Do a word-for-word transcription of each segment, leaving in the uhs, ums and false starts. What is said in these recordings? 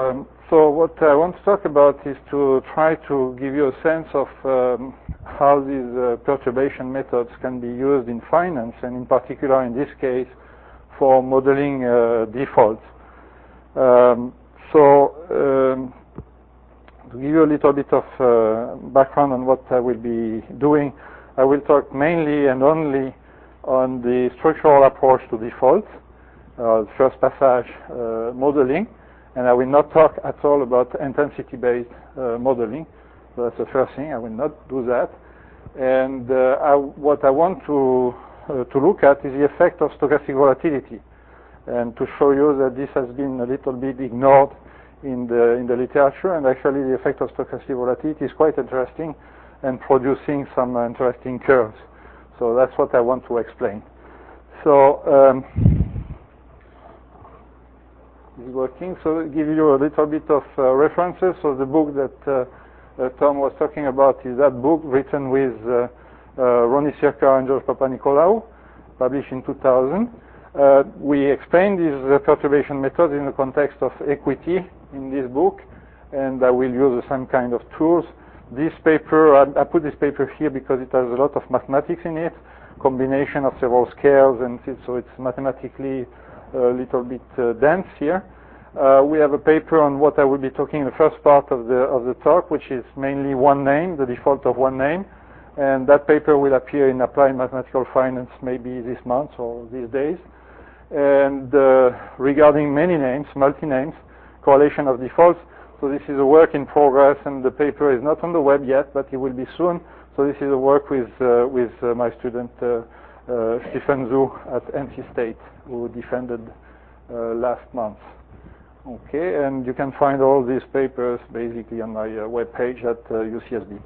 Um, so what I want to talk about is to try to give you a sense of um, how these uh, perturbation methods can be used in finance, and in particular in this case for modeling uh, defaults. Um, so um, to give you a little bit of uh, background on what I will be doing, I will talk mainly and only on the structural approach to default, uh, first passage uh, modeling, and I will not talk at all about intensity-based uh, modeling. So that's the first thing. I will not do that. And uh, I, what I want to uh, to look at is the effect of stochastic volatility, and to show you that this has been a little bit ignored in the in the literature. And actually, the effect of stochastic volatility is quite interesting and producing some uh, interesting curves. So that's what I want to explain. So. Um, is working. So give you a little bit of uh, references. So the book that uh, uh, Tom was talking about is that book written with uh, uh, Ronnie Sircar and George Papanicolaou, published in two thousand. Uh, we explained these uh, perturbation methods in the context of equity in this book, and I will use the same kind of tools. This paper, I, I put this paper here because it has a lot of mathematics in it, combination of several scales, and it, so it's mathematically a little bit uh, dense here. Uh, we have a paper on what I will be talking in the first part of the of the talk, which is mainly one name, the default of one name, and that paper will appear in Applied Mathematical Finance maybe this month or these days. And uh, regarding many names, multi-names, correlation of defaults, so this is a work in progress, and the paper is not on the web yet, but it will be soon. So this is a work with uh, with uh, my student uh, Uh, Stephen Zhu at N C State, who defended uh, last month. Okay, and you can find all these papers basically on my uh, web page at uh, U C S B.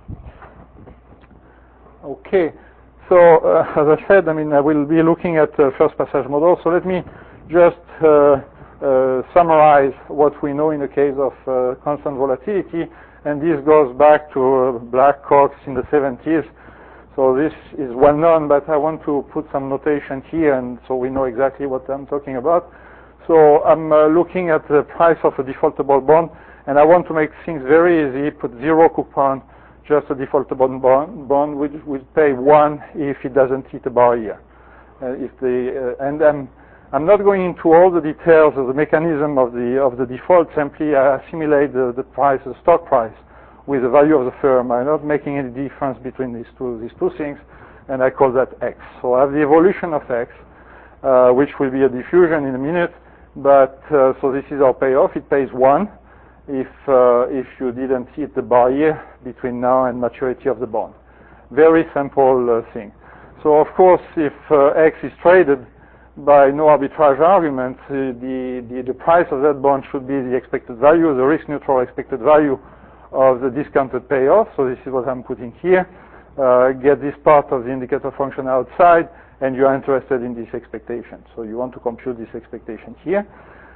Okay, so uh, as I said, I mean, I will be looking at uh, first passage model. So let me just uh, uh, summarize what we know in the case of uh, constant volatility, and this goes back to uh, Black-Cox in the seventies. So this is well known, but I want to put some notation here, and so we know exactly what I'm talking about. So I'm uh, looking at the price of a defaultable bond, and I want to make things very easy. Put zero coupon, just a defaultable bond, bond which will pay one if it doesn't hit a barrier. Uh, if the uh, and I'm I'm not going into all the details of the mechanism of the of the default. Simply I assimilate the, the price, the stock price, with the value of the firm. I'm not making any difference between these two these two things, and I call that X. So I have the evolution of X, uh, which will be a diffusion in a minute. But uh, so this is our payoff. It pays one if uh, if you didn't hit the barrier between now and maturity of the bond. Very simple uh, thing. So of course, if uh, X is traded by no arbitrage argument, uh, the, the the price of that bond should be the expected value, the risk neutral expected value of the discounted payoff. So this is what I'm putting here. Uh, get this part of the indicator function outside, and you are interested in this expectation. So you want to compute this expectation here.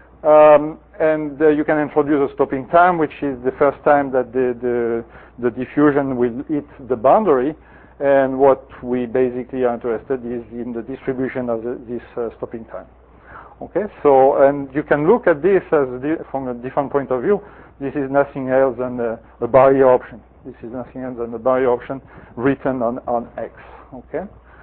Um, and uh, you can introduce a stopping time, which is the first time that the, the, the diffusion will hit the boundary. And what we basically are interested is in the distribution of the, this uh, stopping time. Okay, so, and you can look at this as a from a different point of view. This is nothing else than a, a barrier option. This is nothing else than a barrier option written on, on X. Okay.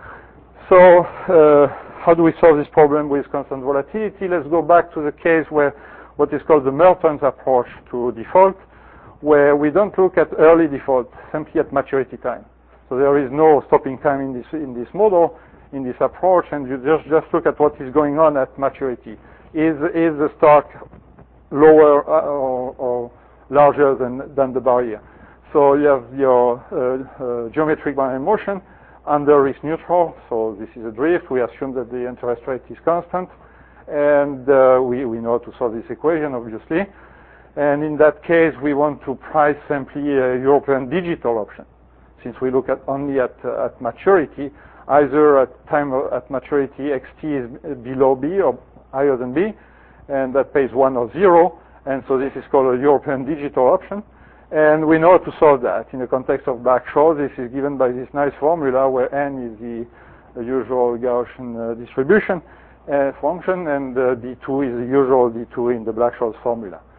So uh, how do we solve this problem with constant volatility? Let's go back to the case where what is called the Mertens approach to default, where we don't look at early default, simply at maturity time. So there is no stopping time in this in this model, in this approach, and you just just look at what is going on at maturity. Is is the stock lower or, or larger than, than the barrier? So you have your uh, uh, geometric barrier motion under risk neutral. So this is a drift. We assume that the interest rate is constant, and uh, we, we know how to solve this equation, obviously. And in that case, we want to price simply a European digital option, since we look at only at, uh, at maturity. Either at time of, at maturity, X T is below B or higher than B, and that pays one or zero, and so this is called a European digital option. And we know how to solve that. In the context of Black-Scholes, this is given by this nice formula where n is the, the usual Gaussian uh, distribution uh, function, and uh, D two is the usual D two in the Black-Scholes formula.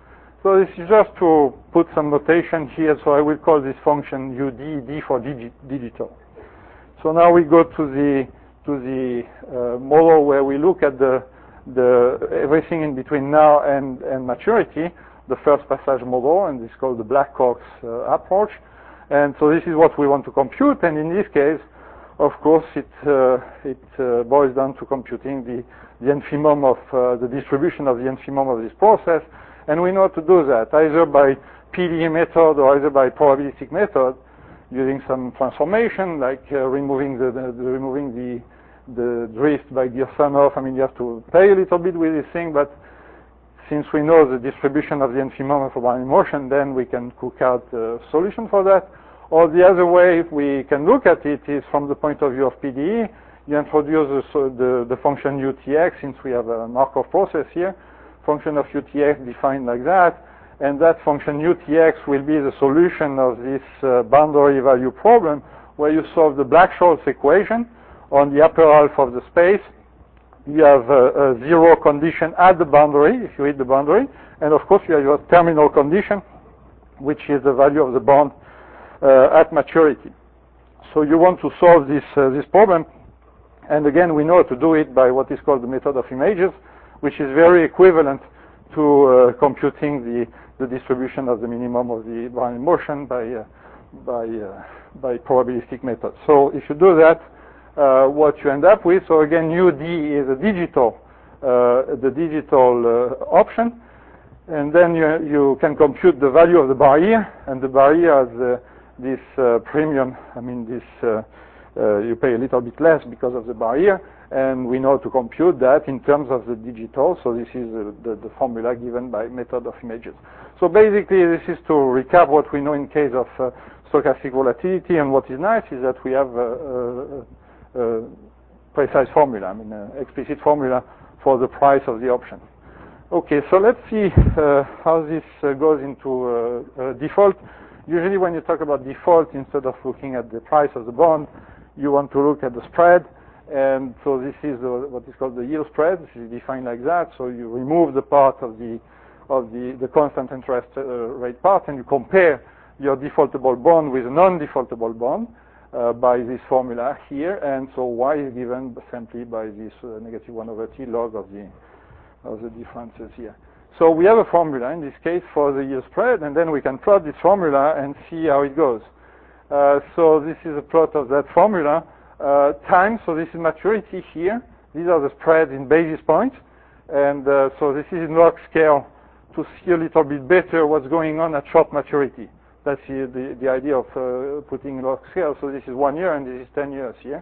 So this is just to put some notation here, so I will call this function U D, D for digi digital. So now we go to the to the uh, model where we look at the the everything in between now and, and maturity, the first passage model, and this is called the Black-Cox uh, approach. And so this is what we want to compute, and in this case, of course, it uh, it uh, boils down to computing the, the infimum of uh, the distribution of the infimum of this process, and we know how to do that, either by P D E method or either by probabilistic method, using some transformation, like uh, removing the, the, the removing the the drift by Girsanov. I mean, you have to play a little bit with this thing, but since we know the distribution of the infimum of a Brownian motion, then we can cook out a solution for that. Or the other way we can look at it is from the point of view of P D E. You introduce the, so the, the function U T X, since we have a Markov process here, function of U T X defined like that, and that function U T X will be the solution of this uh, boundary value problem, where you solve the Black-Scholes equation on the upper half of the space. You have a, a zero condition at the boundary, if you hit the boundary, and of course you have your terminal condition, which is the value of the bond uh, at maturity. So you want to solve this uh, this problem, and again we know to do it by what is called the method of images, which is very equivalent to uh, computing the the distribution of the minimum of the Brownian motion by uh, by uh, by probabilistic method. So if you do that, Uh, what you end up with, so again, U D is a digital, uh, the digital uh, option, and then you, you can compute the value of the barrier, and the barrier has uh, this uh, premium. I mean, this uh, uh, you pay a little bit less because of the barrier, and we know to compute that in terms of the digital. So this is uh, the, the formula given by method of images. So basically, this is to recap what we know in case of uh, stochastic volatility, and what is nice is that we have uh, uh, Uh, precise formula, I mean, uh, explicit formula for the price of the option. Okay, so let's see uh, how this uh, goes into uh, uh, default. Usually when you talk about default, instead of looking at the price of the bond, you want to look at the spread. And so this is uh, what is called the yield spread. This is defined like that. So you remove the part of the of the, the constant interest uh, rate part, and you compare your defaultable bond with a non-defaultable bond. Uh, by this formula here, and so y is given simply by this uh, negative one over t log of the of the differences here. So we have a formula in this case for the yield spread, and then we can plot this formula and see how it goes. Uh, so this is a plot of that formula uh, times. So this is maturity here. These are the spreads in basis points, and uh, so this is in log scale to see a little bit better what's going on at short maturity. That's the, the, the idea of uh, putting log scale. So this is one year, and this is ten years here.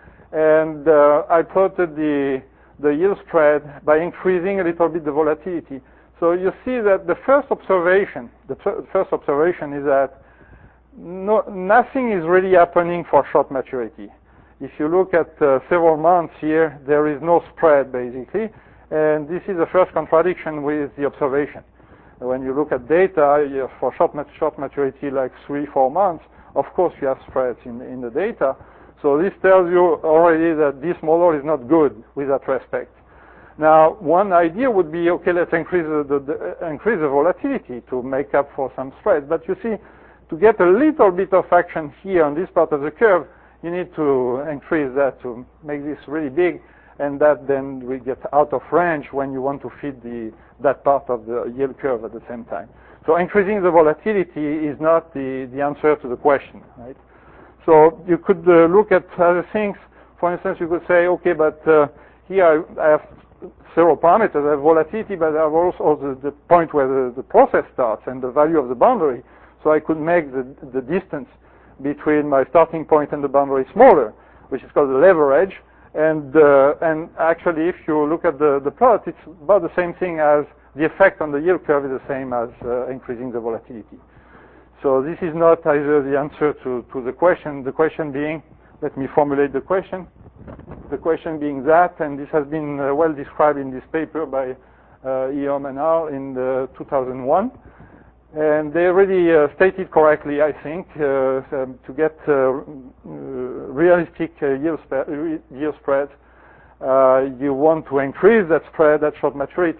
And uh, I plotted the, the yield spread by increasing a little bit the volatility. So you see that the first observation, the first observation is that no, nothing is really happening for short maturity. If you look at uh, several months here, there is no spread, basically. And this is the first contradiction with the observation. When you look at data you know, for short, mat short maturity, like three, four months, of course you have spreads in, in the data. So this tells you already that this model is not good with that respect. Now, one idea would be, okay, let's increase the, the, the, increase the volatility to make up for some spread. But you see, to get a little bit of action here on this part of the curve, you need to increase that to make this really big. And that then we get out of range when you want to feed the, that part of the yield curve at the same time. So increasing the volatility is not the, the answer to the question, right? So you could uh, look at other things. For instance, you could say, okay, but uh, here I, I have several parameters. I have volatility, but I have also the, the point where the, the process starts and the value of the boundary. So I could make the, the distance between my starting point and the boundary smaller, which is called the leverage. And uh, and actually, if you look at the, the plot, it's about the same thing as the effect on the yield curve is the same as uh, increasing the volatility. So this is not either the answer to, to the question. The question being, let me formulate the question. The question being that, and this has been uh, well described in this paper by uh, Guillaume and al. in the two thousand one. And they already uh, stated correctly, I think, uh, um, to get uh, uh, realistic uh, yield, sp yield spreads, uh, you want to increase that spread at short maturity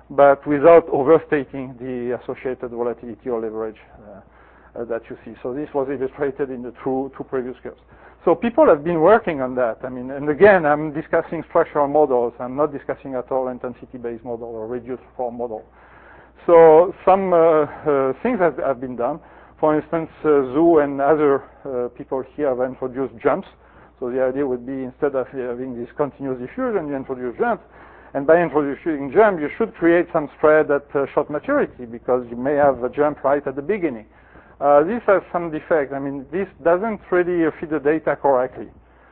but without overstating the associated volatility or leverage uh, uh, that you see. So this was illustrated in the two, two previous curves. So people have been working on that. I mean, and again, I'm discussing structural models. I'm not discussing at all intensity-based model or reduced form model. So some uh, uh, things have, have been done. For instance, uh, Zhu and other uh, people here have introduced jumps. So the idea would be instead of having this continuous diffusion, you introduce jumps. And by introducing jump, you should create some spread at uh, short maturity because you may have a jump right at the beginning. Uh, this has some defect. I mean, this doesn't really uh, feed the data correctly.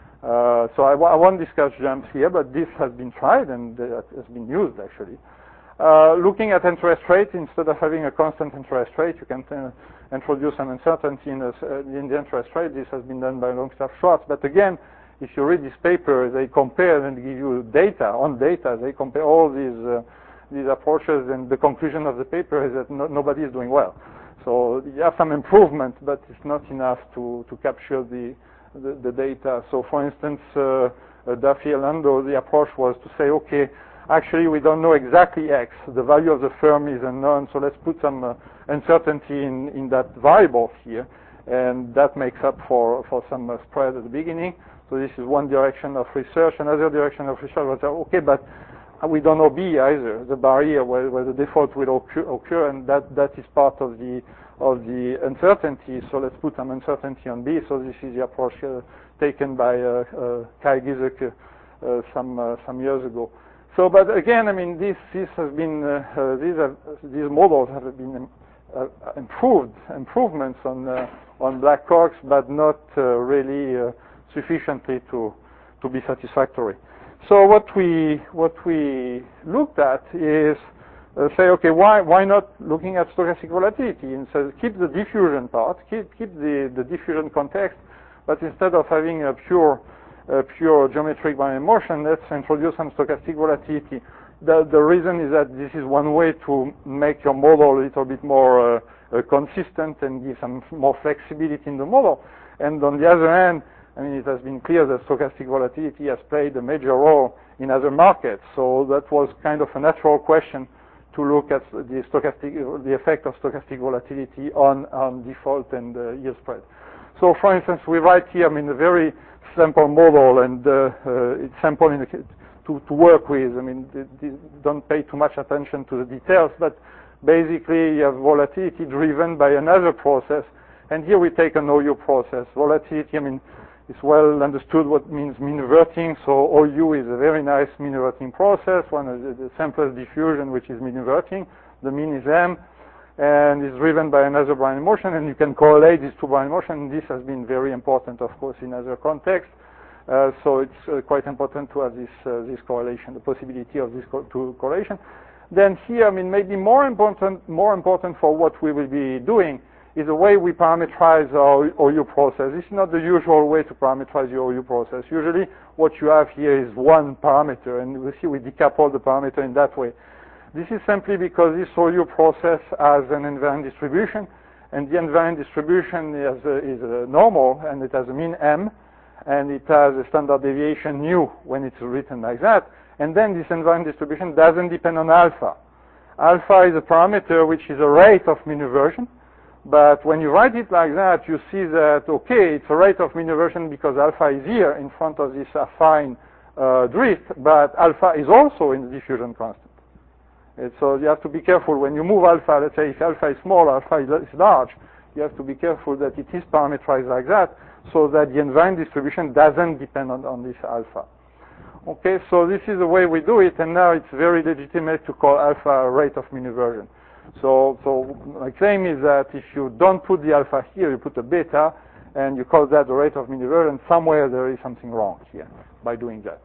Uh, so I, w- I won't discuss jumps here, but this has been tried and uh, has been used actually. Uh, looking at interest rate, instead of having a constant interest rate, you can uh, introduce some uncertainty in the, uh, in the interest rate. This has been done by Longstaff Schwartz. But again, if you read this paper, they compare and give you data on data. They compare all these uh, these approaches, and the conclusion of the paper is that no, nobody is doing well. So you have some improvement, but it's not enough to, to capture the, the, the data. So for instance, uh, uh, Duffy and Lando, the approach was to say, okay, actually we don't know exactly X. The value of the firm is unknown, so let's put some uh, uncertainty in, in that variable here. And that makes up for, for some uh, spread at the beginning. So this is one direction of research. Another direction of research was, okay, but we don't know B either, the barrier where, where the default will occur, occur, and that, that is part of the of the uncertainty. So let's put some uncertainty on B. So this is the approach uh, taken by uh, uh, Kai Giesecke uh, some uh, some years ago. So, but again, I mean, this this has been uh, uh, these have, these models have been uh, improved improvements on uh, on black corks, but not uh, really uh, sufficiently to to be satisfactory. So what we what we looked at is uh, say, okay, why why not looking at stochastic volatility and so keep the diffusion part, keep keep the the diffusion context, but instead of having a pure uh, pure geometric binary motion, let's introduce some stochastic volatility. The the reason is that this is one way to make your model a little bit more uh, uh, consistent and give some more flexibility in the model. And on the other hand, I mean, it has been clear that stochastic volatility has played a major role in other markets. So that was kind of a natural question to look at the stochastic, the effect of stochastic volatility on, on default and uh, yield spread. So, for instance, we write here, I mean, a very simple model, and uh, uh, it's simple in the, to, to work with. I mean, the, the, don't pay too much attention to the details, but basically you have volatility driven by another process. And here we take an O U process. Volatility, I mean, it's well understood what means mean reverting. So O U is a very nice mean reverting process, one of the, the simplest diffusion, which is mean reverting. The mean is M, and is driven by another Brownian motion, and you can correlate these two Brownian motions. This has been very important, of course, in other contexts. Uh, so it's uh, quite important to have this uh, this correlation, the possibility of this co to correlation. Then here, I mean, maybe more important, more important for what we will be doing is the way we parameterize our O U process. This is not the usual way to parameterize your O U process. Usually what you have here is one parameter, and we see we decouple the parameter in that way. This is simply because this O U process has an invariant distribution, and the invariant distribution is, a, is a normal, and it has a mean M, and it has a standard deviation nu when it's written like that. And then this invariant distribution doesn't depend on alpha. Alpha is a parameter which is a rate of mean reversion. But when you write it like that, you see that, okay, it's a rate of mean reversion because alpha is here in front of this affine uh, drift, but alpha is also in the diffusion constant. And so you have to be careful when you move alpha. Let's say if alpha is small, alpha is large, you have to be careful that it is parameterized like that so that the invariant distribution doesn't depend on, on this alpha. Okay, so this is the way we do it, and now it's very legitimate to call alpha a rate of mean reversion. So, so my claim is that if you don't put the alpha here, you put a beta, and you call that the rate of mean reversion, somewhere there is something wrong here by doing that.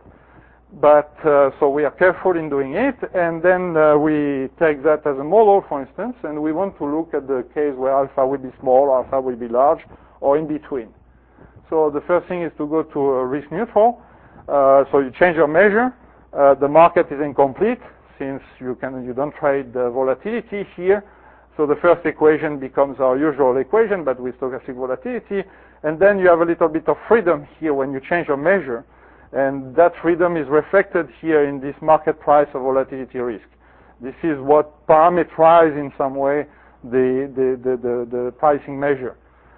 But, uh, so we are careful in doing it, and then uh, we take that as a model, for instance, and we want to look at the case where alpha will be small, alpha will be large, or in between. So the first thing is to go to uh, risk neutral. Uh, so you change your measure. Uh, the market is incomplete, since you can you don't trade the volatility here. So the first equation becomes our usual equation, but with stochastic volatility. And then you have a little bit of freedom here when you change your measure. And that freedom is reflected here in this market price of volatility risk. This is what parameterizes in some way the, the, the, the, the pricing measure.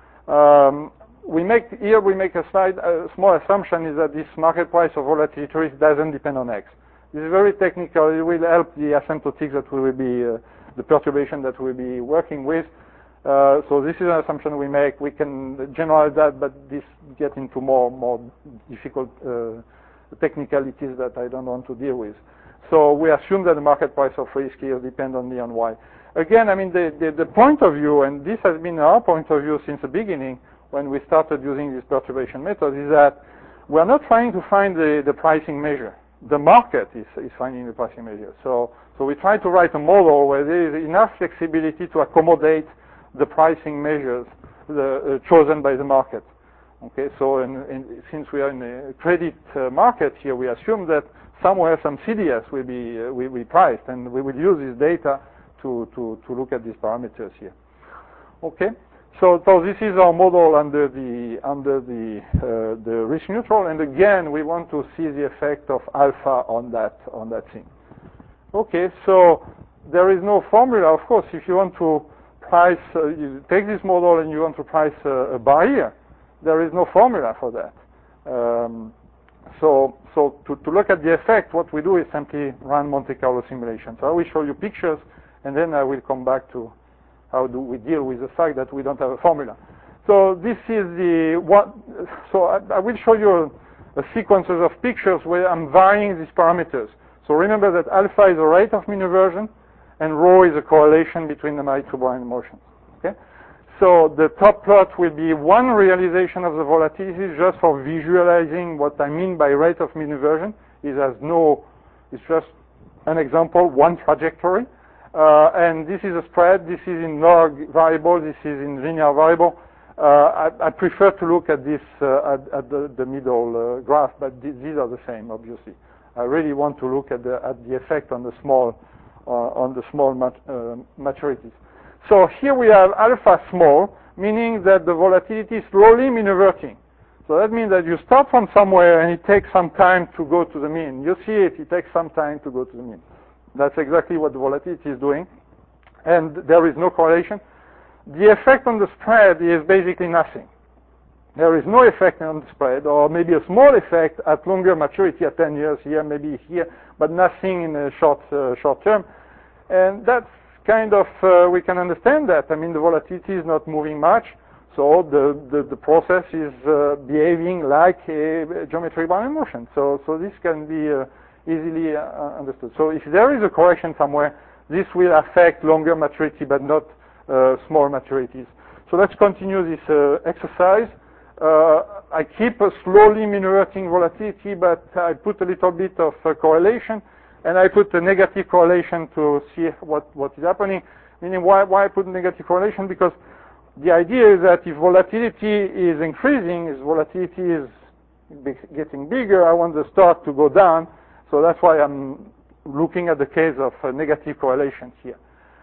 Um, we make, here we make a slide, a small assumption is that this market price of volatility risk doesn't depend on X. This is very technical. It will help the asymptotics that we will be, uh, the perturbation that we'll be working with. Uh, so this is an assumption we make. We can generalize that, but this gets into more, more difficult uh, technicalities that I don't want to deal with. So we assume that the market price of risk here depends only on Y. Again, I mean, the, the, the point of view, and this has been our point of view since the beginning when we started using this perturbation method, is that we are not trying to find the, the pricing measure. The market is, is finding the pricing measure. So, so we try to write a model where there is enough flexibility to accommodate the pricing measures the, uh, chosen by the market. Okay, so in, in, since we are in a credit uh, market here, we assume that somewhere some C D S will be uh, will be priced, and we will use this data to to to look at these parameters here. Okay, so so this is our model under the under the uh, the risk neutral, and again we want to see the effect of alpha on that on that thing. Okay, so there is no formula, of course. If you want to price, uh, you take this model and you want to price uh, a barrier, there is no formula for that. Um, so so to, to look at the effect, what we do is simply run Monte Carlo simulations. So I will show you pictures, and then I will come back to how do we deal with the fact that we don't have a formula. So this is the what. So I, I will show you a, a sequences of pictures where I'm varying these parameters. So remember that alpha is the rate of mean reversion, and rho is a correlation between the Marx-Rebound motions. Okay. So the top plot will be one realization of the volatility just for visualizing what I mean by rate of mean reversion. It has no, it's just an example, one trajectory. Uh, and this is a spread. This is in log variable. This is in linear variable. Uh, I, I prefer to look at this uh, at, at the, the middle uh, graph, but th these are the same, obviously. I really want to look at the, at the effect on the small, uh, on the small mat uh, maturities. So here we have alpha small, meaning that the volatility is slowly mean reverting. So that means that you start from somewhere and it takes some time to go to the mean. You see it, it takes some time to go to the mean. That's exactly what the volatility is doing. And there is no correlation. The effect on the spread is basically nothing. There is no effect on the spread, or maybe a small effect at longer maturity at ten years here, maybe here, but nothing in the short, uh, short term. And that's kind of, uh, we can understand that. I mean, the volatility is not moving much, so the, the, the process is uh, behaving like a geometric bounded motion. So, so this can be uh, easily uh, understood. So if there is a correction somewhere, this will affect longer maturity, but not uh, small maturities. So let's continue this uh, exercise. Uh, I keep a slowly mean reverting volatility, but I put a little bit of uh, correlation. And I put a negative correlation to see what, what is happening. Meaning, why, why I put negative correlation? Because the idea is that if volatility is increasing, if volatility is getting bigger, I want the start to go down. So that's why I'm looking at the case of uh, negative correlations here.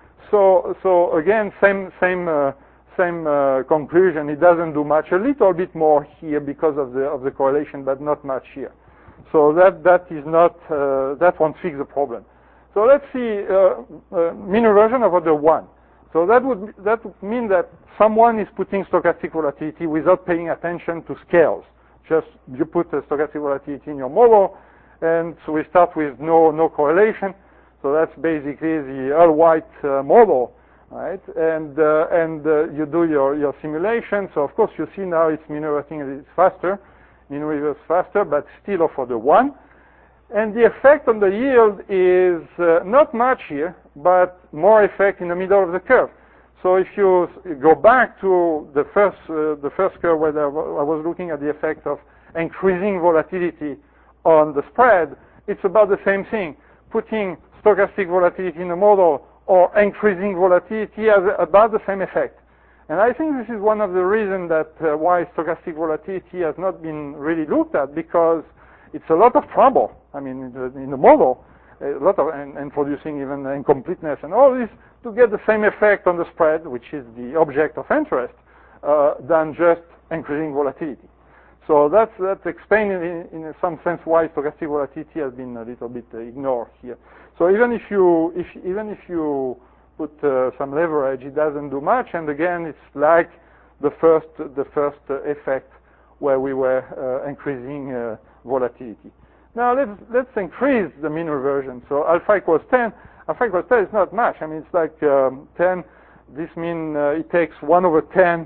So, so again, same, same, uh, same uh, conclusion. It doesn't do much. A little bit more here because of the of the correlation, but not much here. So that that is not uh, that won't fix the problem. So let's see uh, uh, mean reversion over the one. So that would that would mean that someone is putting stochastic volatility without paying attention to scales. Just you put a stochastic volatility in your model, and so we start with no no correlation. So that's basically the Earl-White uh, model, right? And uh, and uh, you do your your simulation. So of course you see now it's mean reverting and it's faster. Mean reverse faster, but still for the one. And the effect on the yield is uh, not much here, but more effect in the middle of the curve. So if you go back to the first uh, the first curve where I was looking at the effect of increasing volatility on the spread, it's about the same thing. Putting stochastic volatility in the model or increasing volatility has about the same effect. And I think this is one of the reasons that uh, why stochastic volatility has not been really looked at, because it's a lot of trouble. I mean, in the, in the model, a lot of and, and producing even incompleteness and all this to get the same effect on the spread, which is the object of interest, uh, than just increasing volatility. So that's, that's explaining in, in some sense why stochastic volatility has been a little bit uh, ignored here. So even if you, if, even if you put uh, some leverage, it doesn't do much. And again, it's like the first, the first uh, effect where we were uh, increasing uh, volatility. Now let's, let's increase the mean reversion. So alpha equals ten. Alpha equals ten is not much. I mean, it's like um, ten. This means uh, it takes one over ten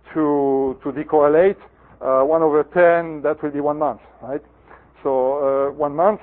to, to decorrelate. Uh, one over ten, that will be one month, right? So uh, one month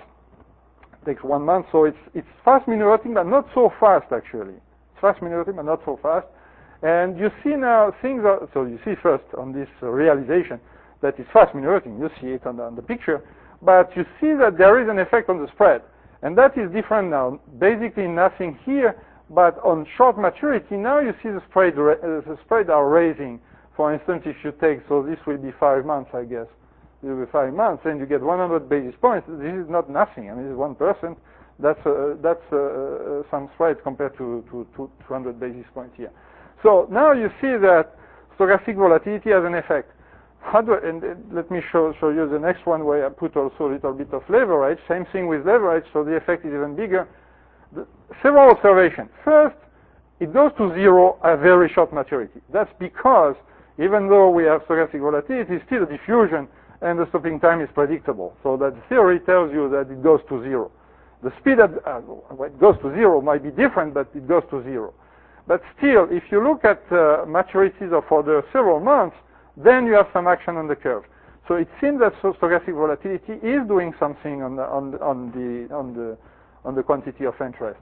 takes one month. So it's, it's fast mean reverting, but not so fast, actually. It's fast mean reverting, but not so fast. And you see now things are, so you see first on this uh, realization that it's fast mean reverting. You see it on the, on the picture. But you see that there is an effect on the spread. And that is different now. Basically nothing here, but on short maturity, now you see the spread, uh, the spread are raising. For instance, if you take, so this will be five months, I guess. It will be five months, and you get one hundred basis points. This is not nothing. I mean, it's one percent. That's, uh, that's uh, uh, some spread compared to, to, to two hundred basis points here. So now you see that stochastic volatility has an effect. How do I, and uh, let me show, show you the next one where I put also a little bit of leverage. Same thing with leverage, so the effect is even bigger. The, several observations. First, it goes to zero at very short maturity. That's because even though we have stochastic volatility, it's still a diffusion, and the stopping time is predictable. So that theory tells you that it goes to zero. The speed at uh, well, it goes to zero might be different, but it goes to zero. But still, if you look at uh, maturities of other several months, then you have some action on the curve. So it seems that stochastic volatility is doing something on the on the on the on the, on the quantity of interest.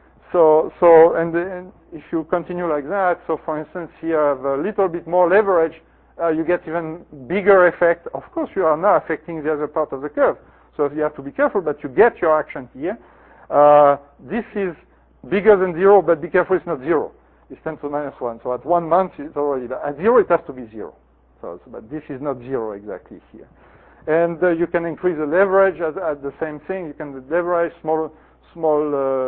So so and, and if you continue like that, so for instance, here I have a little bit more leverage, uh, you get even bigger effect. Of course, you are now affecting the other part of the curve, so you have to be careful. But you get your action here. Uh, this is bigger than zero, but be careful, it's not zero. It's ten to the minus one. So at one month, it's already at zero. It has to be zero. So, but this is not zero exactly here. And uh, you can increase the leverage at, at the same thing. You can leverage small, small,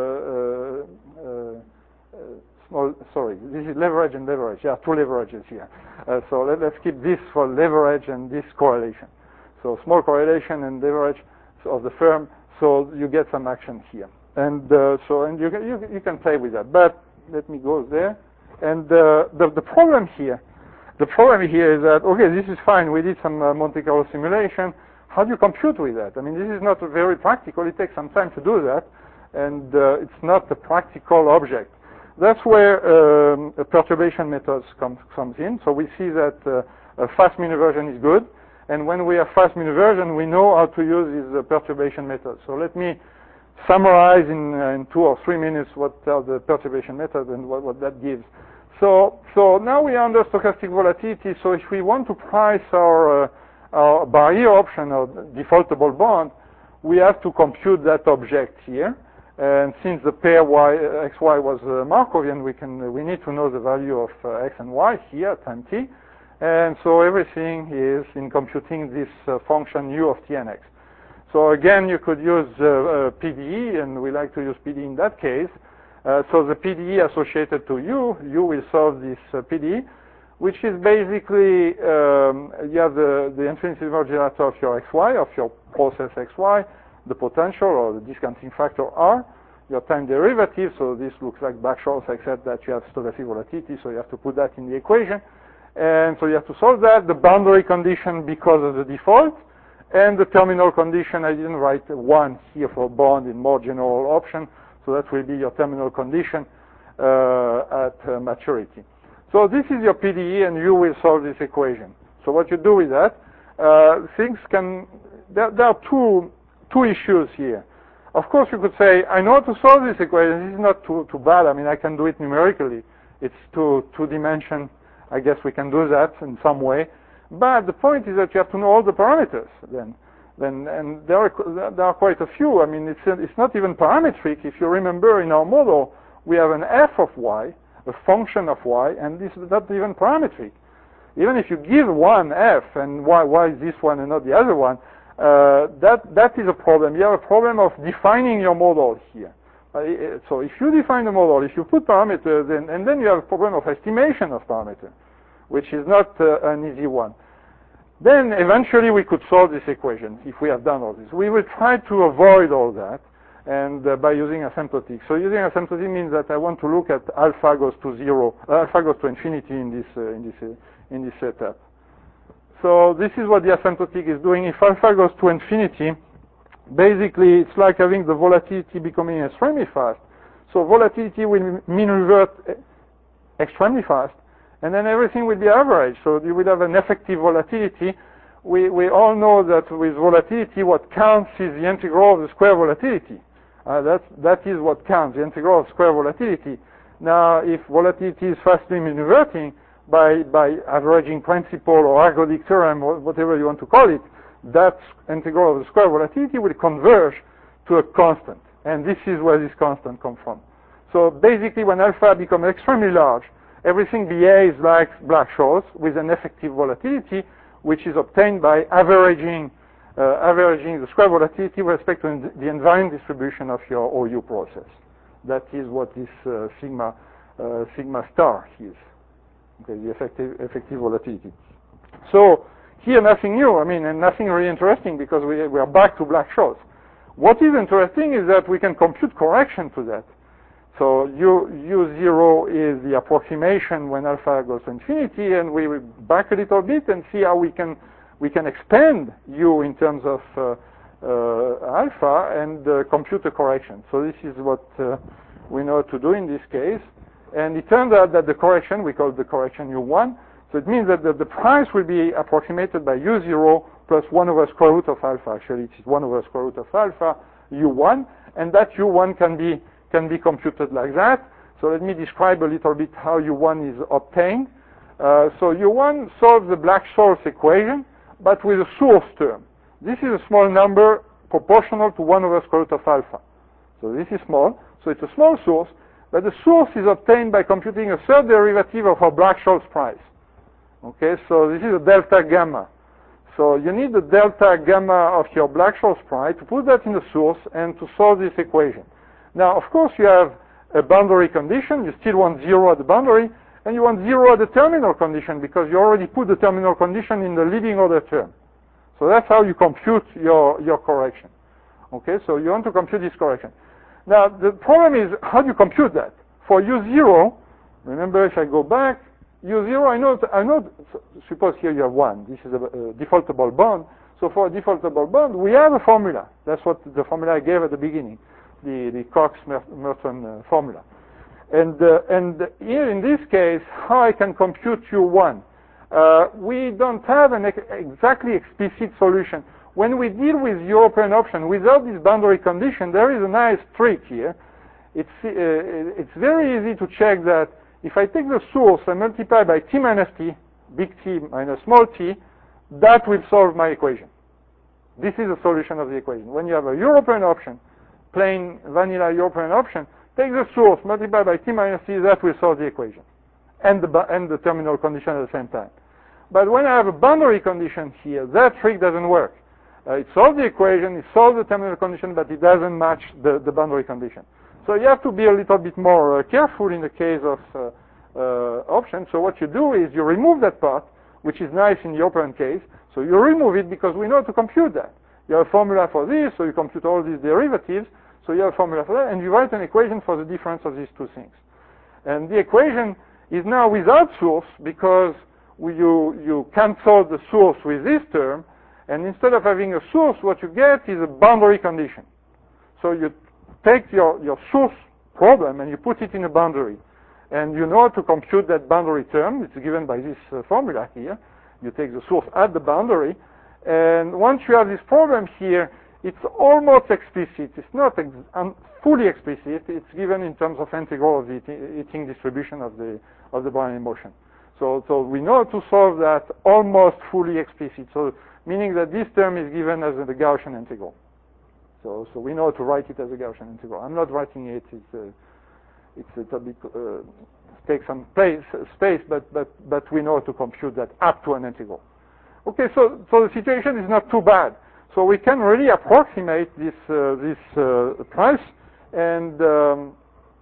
uh, uh, uh, small. Sorry, this is leverage and leverage. Yeah, two leverages here. Uh, so let, let's keep this for leverage and this correlation. So small correlation and leverage of the firm. So you get some action here. And uh, so and you can you, you can play with that. But let me go there. And uh, the the problem here. The problem here is that, okay, this is fine. We did some uh, Monte Carlo simulation. How do you compute with that? I mean, this is not very practical. It takes some time to do that, and uh, it's not a practical object. That's where um, a perturbation methods comes comes in. So we see that uh, a fast mean reversion is good, and when we have fast mean reversion, we know how to use these uh, perturbation methods. So let me summarize in, uh, in two or three minutes what are the perturbation methods and what, what that gives. So, so now we are under stochastic volatility. So if we want to price our, uh, our barrier option or defaultable bond, we have to compute that object here. And since the pair y, uh, xy was uh, Markovian, we can uh, we need to know the value of uh, x and y here at time t. And so everything is in computing this uh, function u of t and x. So again, you could use uh, uh, P D E, and we like to use P D E in that case. Uh, so the P D E associated to U, U will solve this uh, P D E, which is basically, um, you have the, the infinitesimal generator of your xy, of your process xy, the potential or the discounting factor R, your time derivative, so this looks like Black-Scholes except that you have stochastic volatility, so you have to put that in the equation. And so you have to solve that, the boundary condition because of the default, and the terminal condition. I didn't write one here for bond in more general option. So that will be your terminal condition uh, at uh, maturity. So this is your P D E, and you will solve this equation. So what you do with that, uh, things can, there, there are two, two issues here. Of course, you could say, I know how to solve this equation. This is not too, too bad. I mean, I can do it numerically. It's two, two dimension. I guess we can do that in some way. But the point is that you have to know all the parameters then. Then, and there are, there are quite a few. I mean, it's, it's not even parametric. If you remember in our model, we have an f of y, a function of y, and this is not even parametric. Even if you give one f, and why, why is this one and not the other one, uh, that, that is a problem. You have a problem of defining your model here. Uh, so if you define the model, if you put parameters, then, and then you have a problem of estimation of parameters, which is not uh, an easy one. Then eventually we could solve this equation if we have done all this. We will try to avoid all that, and uh, by using asymptotic. So using asymptotic means that I want to look at alpha goes to zero, uh, alpha goes to infinity in this uh, in this uh, in this setup. So this is what the asymptotic is doing. If alpha goes to infinity, basically it's like having the volatility becoming extremely fast. So volatility will mean revert extremely fast, and then everything will be average. So you will have an effective volatility. We, we all know that with volatility, what counts is the integral of the square volatility. Uh, that's, that is what counts, the integral of square volatility. Now, if volatility is fastly mean reverting by, by averaging principle or ergodic theorem, or whatever you want to call it, that integral of the square volatility will converge to a constant. And this is where this constant comes from. So basically, when alpha becomes extremely large, everything behaves like Black-Scholes with an effective volatility, which is obtained by averaging uh, averaging the square volatility with respect to the invariant distribution of your O U process. That is what this uh, sigma uh, sigma star is. Okay, the effective effective volatility. So here, nothing new. I mean, and nothing really interesting because we we are back to Black-Scholes. What is interesting is that we can compute correction to that. So U, U zero is the approximation when alpha goes to infinity, and we will back a little bit and see how we can we can expand U in terms of uh, uh, alpha and uh, compute a correction. So this is what uh, we know to do in this case. And it turns out that the correction, we call the correction U one, so it means that the, the price will be approximated by U zero plus one over square root of alpha. Actually, it is one over square root of alpha, U one, and that U one can be can be computed like that. So let me describe a little bit how U one is obtained. Uh, so U one solves the Black-Scholes equation, but with a source term. This is a small number proportional to one over square root of alpha. So this is small, so it's a small source, but the source is obtained by computing a third derivative of our Black-Scholes price. Okay, so this is a delta gamma. So you need the delta gamma of your Black-Scholes price to put that in the source and to solve this equation. Now, of course, you have a boundary condition. You still want zero at the boundary, and you want zero at the terminal condition because you already put the terminal condition in the leading order term. So that's how you compute your, your correction. Okay, so you want to compute this correction. Now, the problem is, how do you compute that? For U zero, remember, if I go back, U zero, I know, I know, suppose here you have one. This is a, a defaultable bond. So for a defaultable bond, we have a formula. That's what the formula I gave at the beginning. The, the Cox-Merton uh, formula. And, uh, and here in this case, how I can compute U one? Uh, we don't have an ex exactly explicit solution. When we deal with European option without this boundary condition, there is a nice trick here. It's, uh, it's very easy to check that if I take the source and multiply by T minus T, big T minus small t, that will solve my equation. This is the solution of the equation. When you have a European option, plain vanilla European option, take the source, multiply by T minus T, that will solve the equation. And the, and the terminal condition at the same time. But when I have a boundary condition here, that trick doesn't work. Uh, it solves the equation, it solves the terminal condition, but it doesn't match the, the boundary condition. So you have to be a little bit more uh, careful in the case of uh, uh, option. So what you do is you remove that part, which is nice in the operand case. So you remove it because we know to compute that. You have a formula for this, so you compute all these derivatives. So you have a formula for that, and you write an equation for the difference of these two things. And the equation is now without source because we, you, you cancel the source with this term, and instead of having a source, what you get is a boundary condition. So you take your, your source problem and you put it in a boundary. And you know to compute that boundary term. It's given by this uh, formula here. You take the source at the boundary. And once you have this problem here, it's almost explicit. It's not ex um, fully explicit. It's given in terms of integral of the eating distribution of the of the Brownian motion. So, so we know to solve that almost fully explicit. So meaning that this term is given as the Gaussian integral. So, so we know to write it as a Gaussian integral. I'm not writing it. It's a, it's a little bit uh, takes some place, space, but but but we know to compute that up to an integral. Okay, so so the situation is not too bad. So we can really approximate this uh, this uh, price. And um,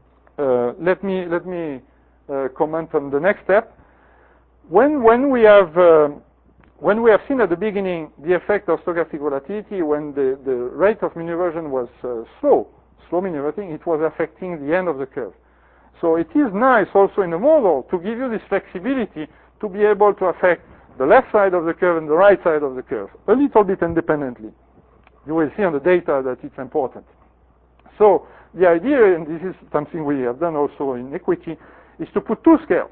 uh, let me let me uh, comment on the next step. When when we have uh, when we have seen at the beginning the effect of stochastic volatility, when the, the rate of mean reversion was uh, slow, slow mean reverting, it was affecting the end of the curve. So it is nice also in the model to give you this flexibility to be able to affect the left side of the curve and the right side of the curve a little bit independently. You will see on the data that it's important. So the idea, and this is something we have done also in equity, is to put two scales,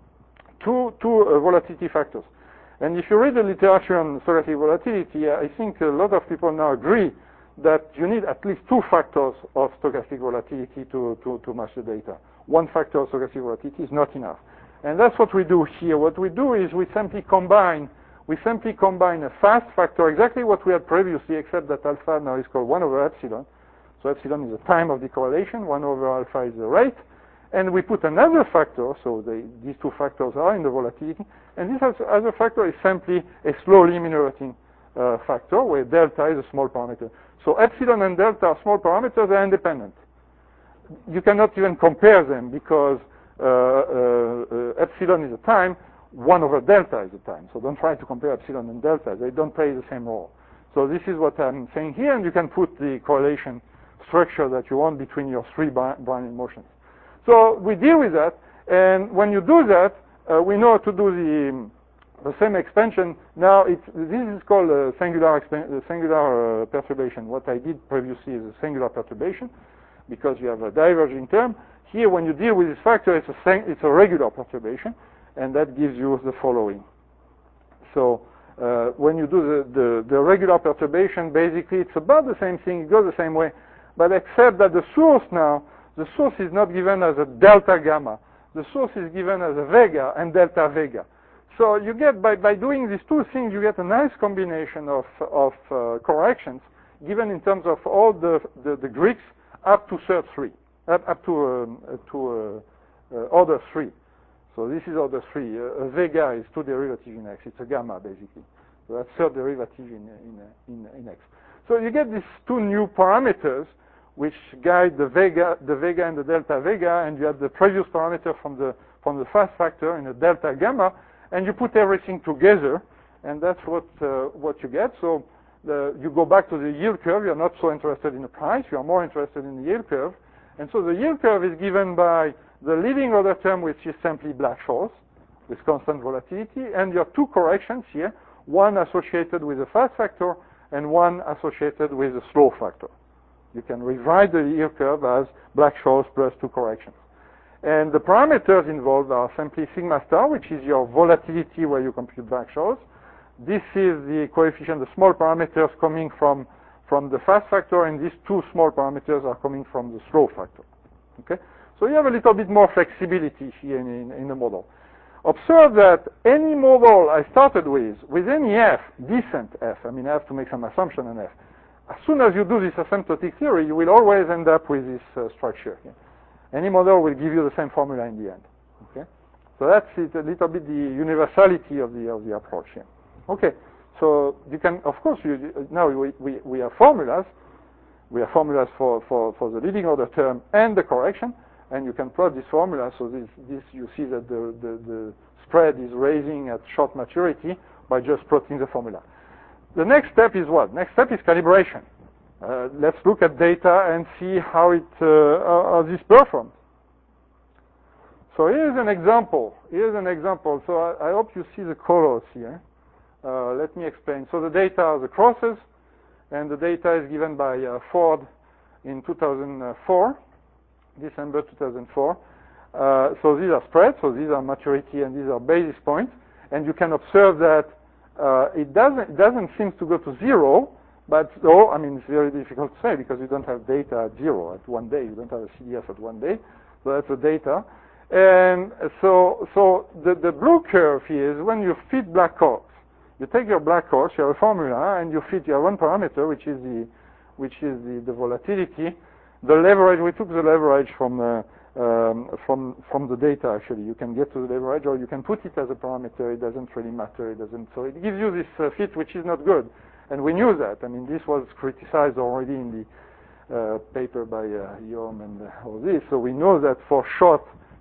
two, two uh, volatility factors. And if you read the literature on stochastic volatility, I think a lot of people now agree that you need at least two factors of stochastic volatility to, to, to match the data. One factor of stochastic volatility is not enough. And that's what we do here. What we do is we simply combine, we simply combine a fast factor, exactly what we had previously, except that alpha now is called one over epsilon. So epsilon is the time of decorrelation, one over alpha is the rate. And we put another factor, so the, these two factors are in the volatility, and this other factor is simply a slowly minerating uh, factor, where delta is a small parameter. So epsilon and delta are small parameters, they are independent. You cannot even compare them because uh, uh, uh, epsilon is a time, one over delta is a time. So don't try to compare epsilon and delta. They don't play the same role. So this is what I'm saying here, and you can put the correlation structure that you want between your three Brownian motions. So we deal with that, and when you do that, uh, we know to do the, the same expansion. Now, it's, this is called a singular, expan singular uh, perturbation. What I did previously is a singular perturbation, because you have a diverging term. Here, when you deal with this factor, it's a, it's a regular perturbation, and that gives you the following. So uh, when you do the, the, the regular perturbation, basically it's about the same thing, it goes the same way, but except that the source now, the source is not given as a delta gamma. The source is given as a vega and delta vega. So you get, by, by doing these two things, you get a nice combination of, of uh, corrections given in terms of all the, the, the Greeks up to third three, up, up to, um, uh, to uh, uh, order three. So this is order three. Uh, a vega is two derivatives in x. It's a gamma, basically. So that's third derivative in, in, in, in x. So you get these two new parameters which guide the vega, the vega and the delta vega, and you have the previous parameter from the from the fast factor in the delta gamma, and you put everything together, and that's what uh, what you get. So the, you go back to the yield curve. You're not so interested in the price. You are more interested in the yield curve, and so the yield curve is given by the leading order term, which is simply Black-Scholes with constant volatility, and your two corrections here, one associated with the fast factor and one associated with the slow factor. You can rewrite the yield curve as Black-Scholes plus two corrections. And the parameters involved are simply sigma star, which is your volatility where you compute Black-Scholes. This is the coefficient, the small parameters coming from, from the fast factor, and these two small parameters are coming from the slow factor. Okay? So you have a little bit more flexibility here in, in, in the model. Observe that any model I started with, with any f, decent f, I mean I have to make some assumption on f, as soon as you do this asymptotic theory, you will always end up with this uh, structure here. Any model will give you the same formula in the end. Okay, so that's it, a little bit the universality of the of the approach here. Okay, so you can, of course, you, now we, we we have formulas. We have formulas for for for the leading order term and the correction, and you can plot this formula. So this this you see that the the, the spread is raising at short maturity by just plotting the formula. The next step is what? Next step is calibration. Uh, let's look at data and see how it uh, how this performs. So here's an example. Here's an example. So I, I hope you see the colors here. Uh, let me explain. So the data are the crosses, and the data is given by uh, Ford in two thousand four, December two thousand four. Uh, so these are spreads. So these are maturity, and these are basis points. And you can observe that Uh, it doesn't it doesn't seem to go to zero, but though I mean it's very difficult to say because you don't have data at zero at one day. You don't have a C D F at one day, so that's the data. And so so the the blue curve here is when you fit Black-Scholes. You take your Black-Scholes, you have a formula, and you fit your one parameter, which is the which is the, the volatility. The leverage, we took the leverage from uh, Um, from from the data. Actually, you can get to the leverage, or you can put it as a parameter. It doesn't really matter. It doesn't. So it gives you this uh, fit, which is not good, and we knew that. I mean, this was criticized already in the uh, paper by uh, Yom and uh, all this. So we know that for short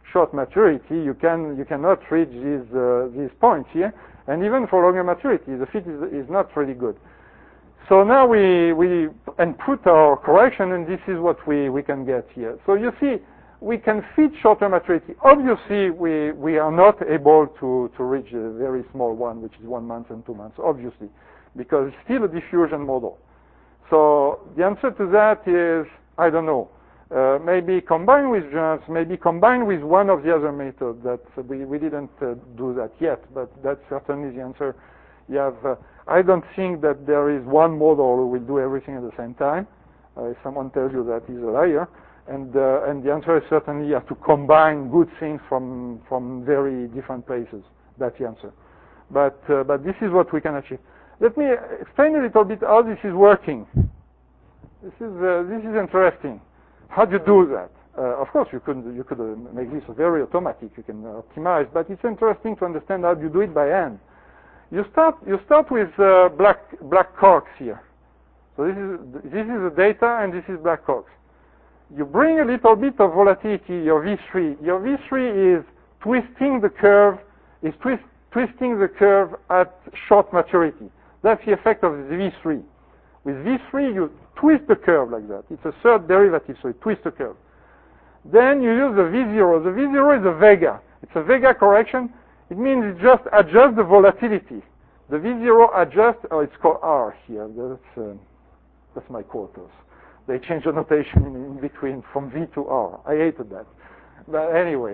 short maturity, you can you cannot reach these uh, these points here. And even for longer maturity, the fit is, is not really good. So now we we input our correction, and this is what we we can get here. So you see, we can fit shorter maturity. Obviously, we we are not able to to reach a very small one, which is one month and two months. Obviously, because it's still a diffusion model. So the answer to that is I don't know. Uh, maybe combined with germs, maybe combined with one of the other methods. That uh, we we didn't uh, do that yet, but that's certainly the answer. You have. Uh, I don't think that there is one model who will do everything at the same time. Uh, if someone tells you that, he's a liar. And uh, and the answer is certainly you have to combine good things from from very different places. That's the answer. But uh, but this is what we can achieve. Let me explain a little bit how this is working. This is uh, this is interesting. How do you do that? Uh, of course, you could you could uh, make this very automatic. You can uh, optimize, but it's interesting to understand how you do it by hand. You start you start with uh, black black corks here. So this is this is the data, and this is black corks. You bring a little bit of volatility, your V three. Your V three is twisting the curve, is twist, twisting the curve at short maturity. That's the effect of the V three. With V three, you twist the curve like that. It's a third derivative, so you twist the curve. Then you use the V zero. The V zero is a Vega. It's a Vega correction. It means it just adjusts the volatility. The V zero adjusts, oh, it's called R here. That's, uh, that's my quarters. They changed the notation in, in between from V to R. I hated that. But anyway.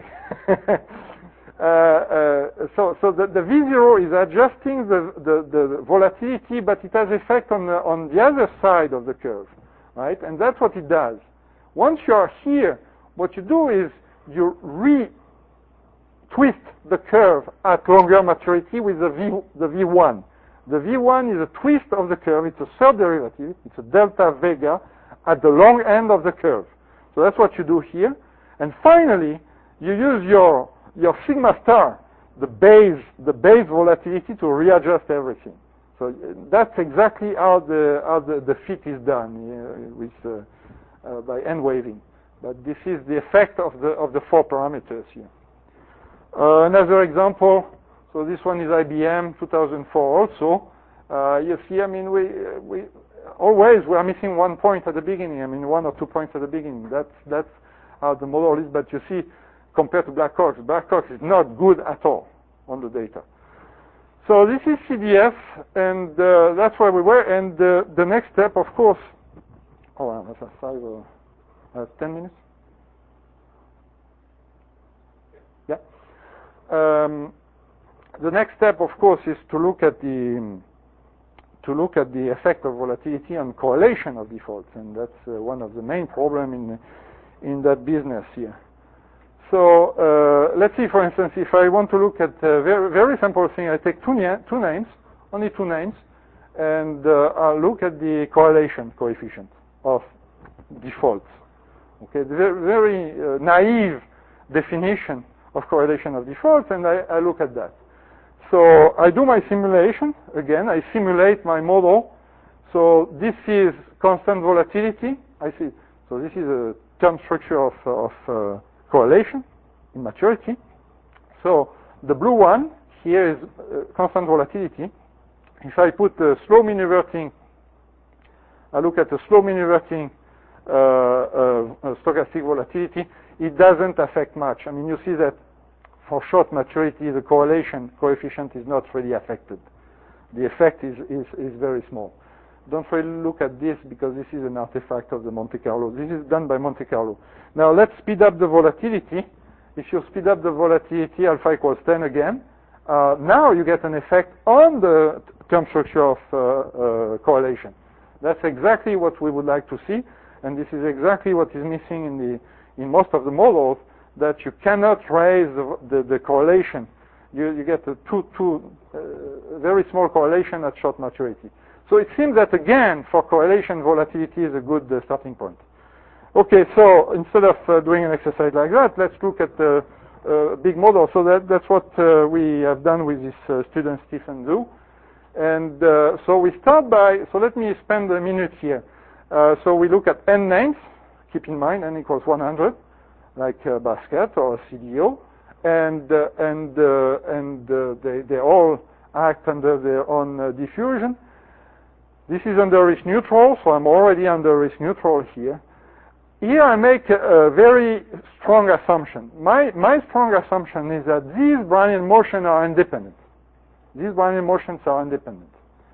uh, uh, so so the, the V zero is adjusting the, the, the volatility, but it has effect on the, on the other side of the curve, right? And that's what it does. Once you are here, what you do is you re-twist the curve at longer maturity with the, v, the V one. The V one is a twist of the curve. It's a third derivative. It's a delta vega at the long end of the curve. So that's what you do here. And finally, you use your your sigma star, the base the base volatility, to readjust everything. So that's exactly how the how the, the fit is done uh, with uh, uh, by end waving. But this is the effect of the of the four parameters here. Uh, another example. So this one is I B M two thousand four also. Uh, you see, I mean, we we always we are missing one point at the beginning. I mean, one or two points at the beginning. That's that's how the model is. But you see, compared to Black Corks, Black Corks is not good at all on the data. So this is C D F, and uh, that's where we were. And uh, the next step, of course. Oh, uh, that's five or uh, ten minutes. Yeah. Um, the next step, of course, is to look at the to look at the effect of volatility and correlation of defaults, and that's uh, one of the main problems in in that business here. So uh, let's see, for instance, if I want to look at a very very simple thing, I take two na two names, only two names, and uh, I'll look at the correlation coefficient of defaults. Okay, the very, very uh, naive definition of correlation of defaults, and I, I look at that. So I do my simulation. Again, I simulate my model. So this is constant volatility. I see. So this is a term structure of, of uh, correlation in maturity. So the blue one here is uh, constant volatility. If I put a slow mean reverting, I look at the slow mean reverting uh, uh, stochastic volatility, it doesn't affect much. I mean, you see that for short maturity, the correlation coefficient is not really affected. The effect is, is, is very small. Don't really look at this because this is an artifact of the Monte Carlo. This is done by Monte Carlo. Now let's speed up the volatility. If you speed up the volatility, alpha equals ten again, uh, now you get an effect on the term structure of uh, uh, correlation. That's exactly what we would like to see, and this is exactly what is missing in the in most of the models, that you cannot raise the, the, the correlation. You, you get a too, too uh, very small correlation at short maturity. So it seems that, again, for correlation, volatility is a good uh, starting point. Okay, so instead of uh, doing an exercise like that, let's look at the uh, big model. So that, that's what uh, we have done with this uh, student, Stephen Zhu. And uh, so we start by, so let me spend a minute here. Uh, so we look at n names. Keep in mind, n equals one hundred. like a basket or a C D O, and uh, and uh, and uh, they they all act under their own uh, diffusion. This is under risk neutral, so I'm already under risk neutral here. Here I make a, a very strong assumption. My my strong assumption is that these Brownian motions are independent. These Brownian motions are independent.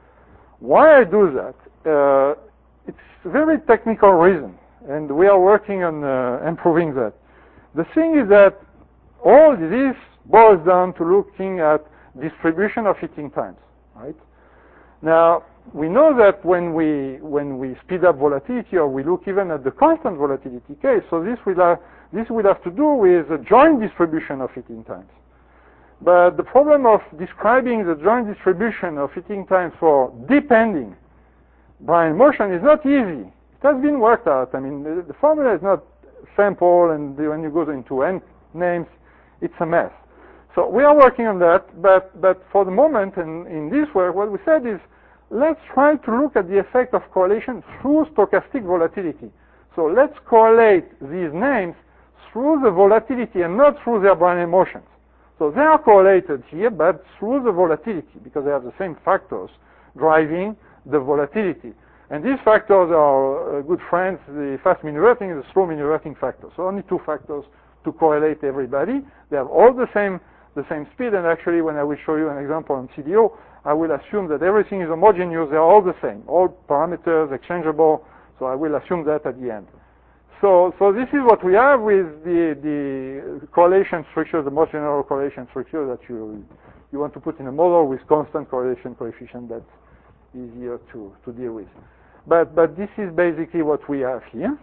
Why I do that? Uh, it's a very technical reason, and we are working on uh, improving that. The thing is that all this boils down to looking at distribution of heating times, right? Now, we know that when we when we speed up volatility, or we look even at the constant volatility case, so this will have, this will have to do with the joint distribution of heating times. But the problem of describing the joint distribution of heating times for depending Brownian motion is not easy. It has been worked out. I mean, the, the formula is not simple, and when you go into n names, it's a mess. So we are working on that, but but for the moment, in, in this work, what we said is, let's try to look at the effect of correlation through stochastic volatility. So let's correlate these names through the volatility and not through their Brownian motions. So they are correlated here, but through the volatility, because they have the same factors driving the volatility. And these factors are uh, good friends. The fast mean reverting and the slow mean reverting factor. So only two factors to correlate everybody. They have all the same the same speed, and actually when I will show you an example on C D O, I will assume that everything is homogeneous. They are all the same, all parameters exchangeable, so I will assume that at the end. So, so this is what we have with the, the correlation structure, the most general correlation structure that you, you want to put in a model with constant correlation coefficient. That's easier to, to deal with. But, but this is basically what we have here.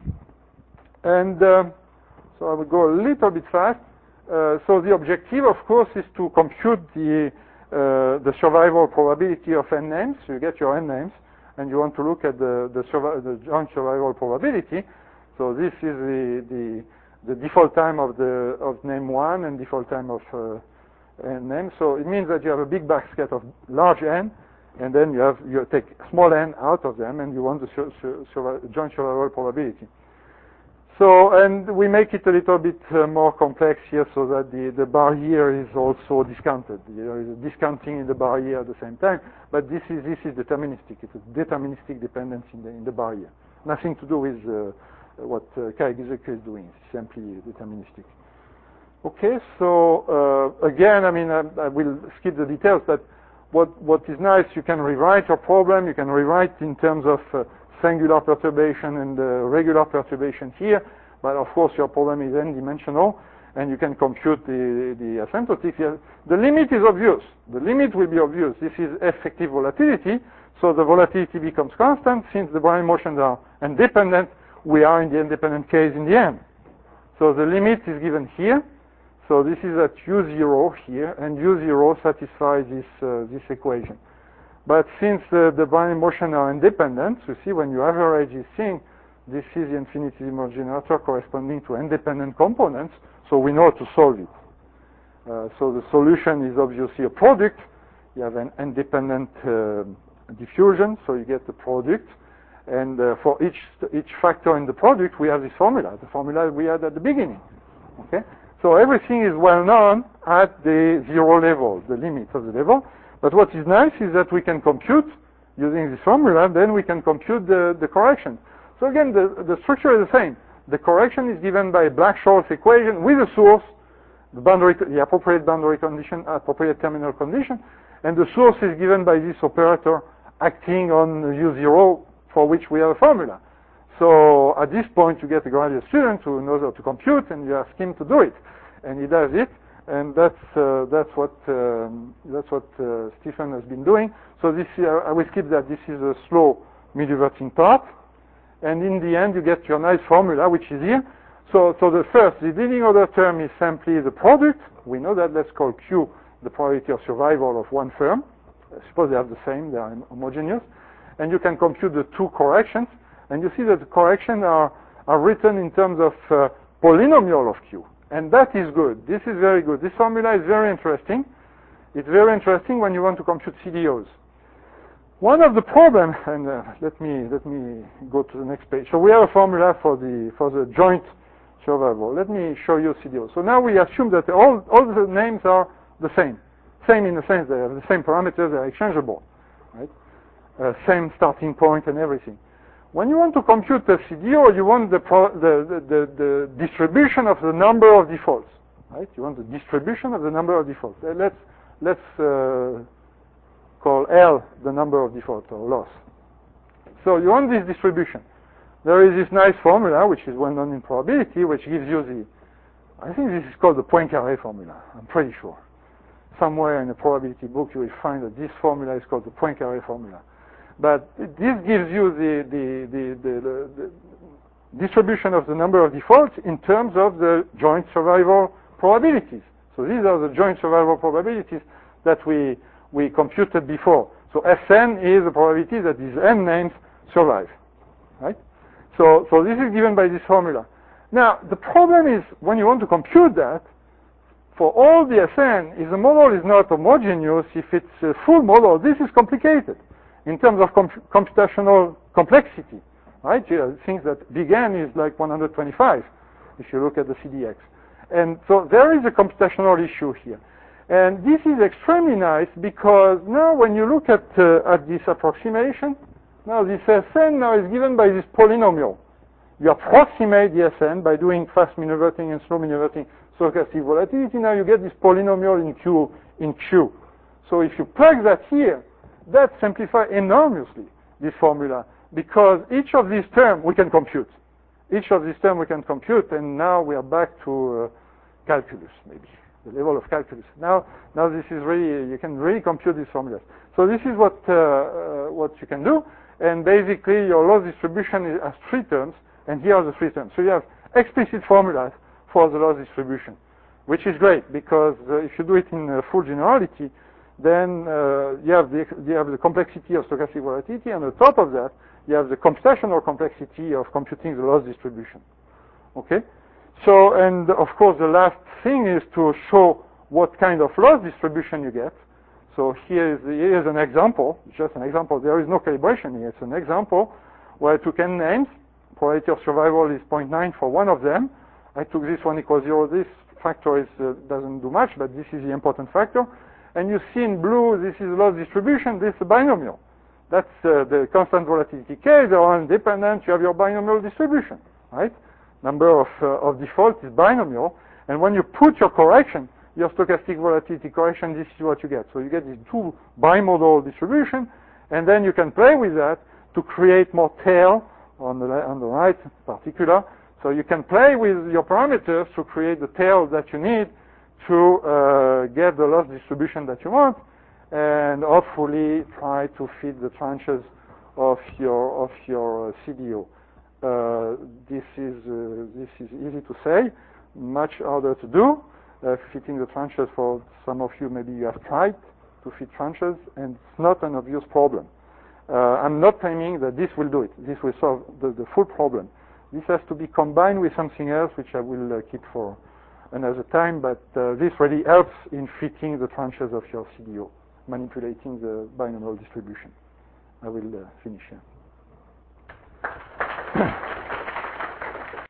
And um, so I will go a little bit fast. Uh, so the objective, of course, is to compute the Uh, the survival probability of n names. So you get your n names, and you want to look at the the, the joint survival probability. So this is the, the the default time of the of name one and default time of uh, n names. So it means that you have a big basket of large n, and then you have you take small n out of them, and you want the sur sur sur joint survival probability. So, and we make it a little bit uh, more complex here, so that the, the bar here is also discounted. There is a discounting in the bar here at the same time, but this is this is deterministic. It's a deterministic dependence in the in the bar here. Nothing to do with uh, what uh, Kai Giesecke is doing. It's simply deterministic. Okay, so uh, again, I mean, I, I will skip the details, but what what is nice, you can rewrite your problem. You can rewrite in terms of uh, singular perturbation and uh, regular perturbation here, but of course your problem is n-dimensional, and you can compute the, the asymptotics here. The limit is obvious. The limit will be obvious. This is effective volatility, so the volatility becomes constant. Since the Brownian motions are independent, we are in the independent case in the end. So the limit is given here. So this is at u zero here, and u zero satisfies this, uh, this equation. But since uh, the Brownian motions are independent, you see when you average this thing, this is the infinitesimal generator corresponding to independent components, so we know how to solve it. Uh, so the solution is obviously a product. You have an independent uh, diffusion, so you get the product. And uh, for each each factor in the product, we have this formula, the formula we had at the beginning. Okay? So everything is well known at the zero level, the limit of the level. But what is nice is that we can compute using this formula, then we can compute the, the correction. So again, the, the structure is the same. The correction is given by Black-Scholes equation with a source, the, boundary, the appropriate boundary condition, appropriate terminal condition, and the source is given by this operator acting on u zero, for which we have a formula. So at this point, you get a graduate student who knows how to compute, and you ask him to do it, and he does it. And that's uh, that's what um, that's what uh, Stephen has been doing. So this uh, I will skip that. This is a slow mean-reverting part, and in the end you get your nice formula, which is here. So so the first, the leading order term is simply the product. We know that. Let's call Q the probability of survival of one firm. Suppose they have the same. They are homogeneous, and you can compute the two corrections. And you see that the corrections are are written in terms of uh, polynomial of Q. And that is good. This is very good. This formula is very interesting. It's very interesting when you want to compute C D Os. One of the problems, and uh, let me let me go to the next page. So we have a formula for the for the joint survival. Let me show you C D O. So now we assume that all, all the names are the same. Same in the sense they have the same parameters, they're exchangeable, right? Uh, same starting point and everything. When you want to compute the C D O, you want the, pro the, the, the, the distribution of the number of defaults, right? You want the distribution of the number of defaults. Uh, let's let's uh, call L the number of defaults or loss. So you want this distribution. There is this nice formula, which is well known in probability, which gives you the, I think this is called the Poincaré formula, I'm pretty sure. Somewhere in a probability book you will find that this formula is called the Poincaré formula. But this gives you the, the, the, the, the distribution of the number of defaults in terms of the joint survival probabilities. So these are the joint survival probabilities that we, we computed before. So S n is the probability that these n names survive, right? So, so this is given by this formula. Now, the problem is when you want to compute that, for all the S n, if the model is not homogeneous, if it's a full model, this is complicated in terms of comp computational complexity, right? You know, things that big N is like one hundred twenty-five, if you look at the C D X. And so there is a computational issue here. And this is extremely nice because now when you look at, uh, at this approximation, now this S n now is given by this polynomial. You approximate the S n by doing fast mean reverting and slow mean reverting stochastic volatility. Now you get this polynomial in Q. In Q. So if you plug that here, that simplifies enormously this formula because each of these terms we can compute. Each of these terms we can compute, and now we are back to uh, calculus, maybe the level of calculus. Now, now this is really you can really compute these formulas. So this is what uh, uh, what you can do, and basically your loss distribution is, has three terms, and here are the three terms. So you have explicit formulas for the loss distribution, which is great because uh, if you do it in uh, full generality, then uh, you have the you have the complexity of stochastic volatility, and on top of that, you have the computational complexity of computing the loss distribution. Okay, so and of course the last thing is to show what kind of loss distribution you get. So here is here is an example, just an example. There is no calibration here. It's an example where I took n names. Probability of survival is zero point nine for one of them. I took this one equals zero. This factor is uh, doesn't do much, but this is the important factor. And you see in blue, this is loss distribution, this is a binomial. That's uh, the constant volatility case, they're all independent, you have your binomial distribution, right? Number of, uh, of default is binomial, and when you put your correction, your stochastic volatility correction, this is what you get. So you get these two bimodal distribution, and then you can play with that to create more tail on the, on the right in particular. So you can play with your parameters to create the tail that you need to uh, get the loss distribution that you want, and hopefully try to fit the tranches of your of your uh, C D O. Uh, this is uh, this is easy to say, much harder to do. Uh, fitting the tranches, for some of you maybe you have tried to fit tranches, and it's not an obvious problem. Uh, I'm not claiming that this will do it. This will solve the, the full problem. This has to be combined with something else, which I will uh, keep for another time, but uh, this really helps in fitting the tranches of your C D O, manipulating the binomial distribution. I will uh, finish here.